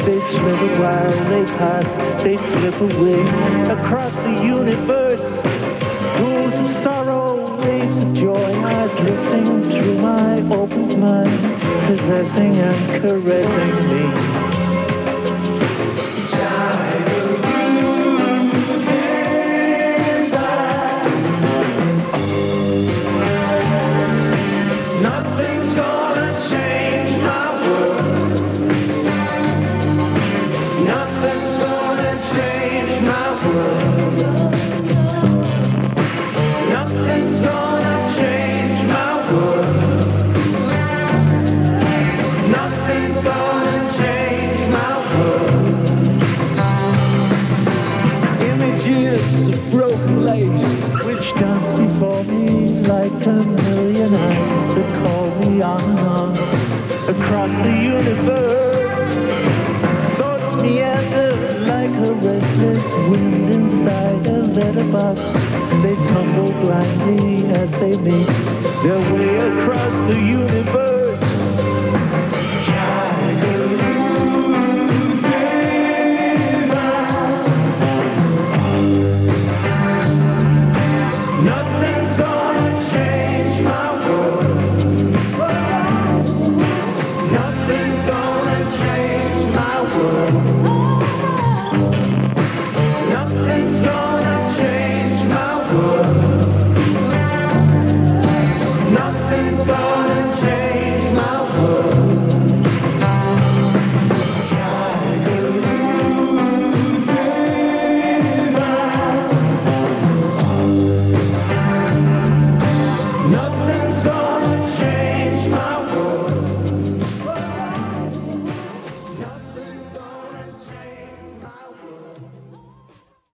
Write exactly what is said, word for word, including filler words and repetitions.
They slither while they pass, they slip away across the universe. Pools of sorrow, waves of joy are drifting through my open mind, possessing and caressing me. Nothing's gonna change my world. Nothing's gonna change my world. Nothing's gonna change my world. Nothing's gonna change my world. Images of broken light which dance before me like a million eyes that call me on and on across the universe. Thoughts meander like a restless wind inside a letterbox. They tumble blindly as they make their way across the universe.